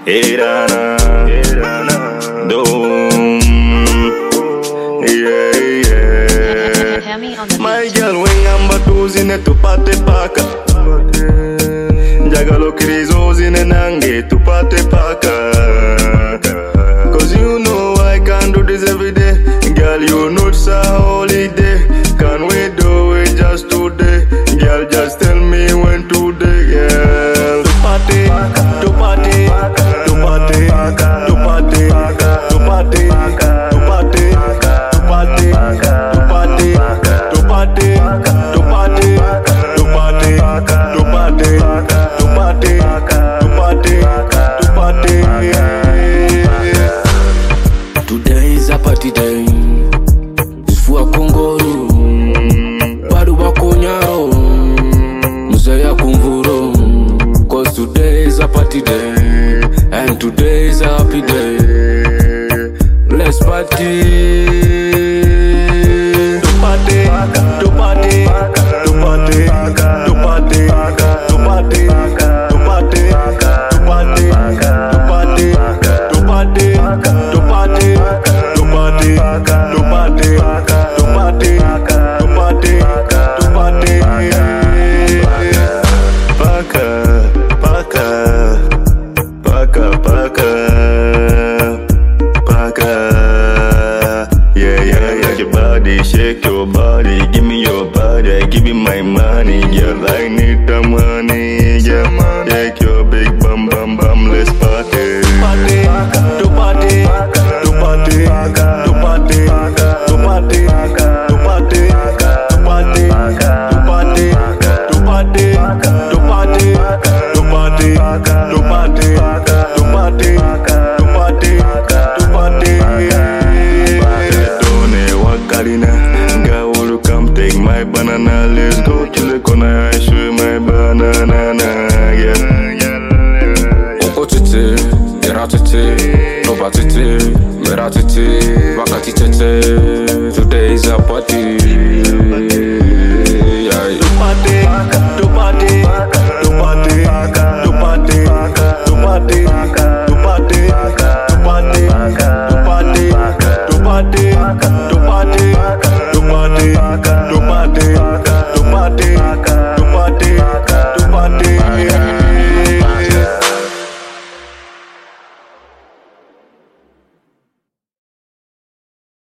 Irana, Doom, yeah, yeah. My girl, when I'm batuzi ne tupate paka. Jagalo kirizozi ne nange tupate paka. Cause you know I can't do this every day. Girl, you know it's a holiday. Can we do it just today? Girl, just tell me when today, girl. Tupate, tupate, tupate, tupate, tupate, tupate, tupate, tupate, tupate, tupate, tupate, tupate. Today is a party day. Sifua kongoro, bado wako nyao, mzee kumvuro. Cause today is a party day, and today is a happy day. Let's party. Tupate, tupate, tupate, tupate, tupate, tupate, tupate, tupate, tupate, tupate, tupate, tupate. Paka, paka, paka, paka, paka. Yeah, yeah, yeah. Your body, shake your body, give me your body, give me my money. Girl, I need the money. Yeah, shake your big bum bum bum, let's party. Party, to party, to party, to party, to party, to party, to party, to party, to party, to party, to party, to party.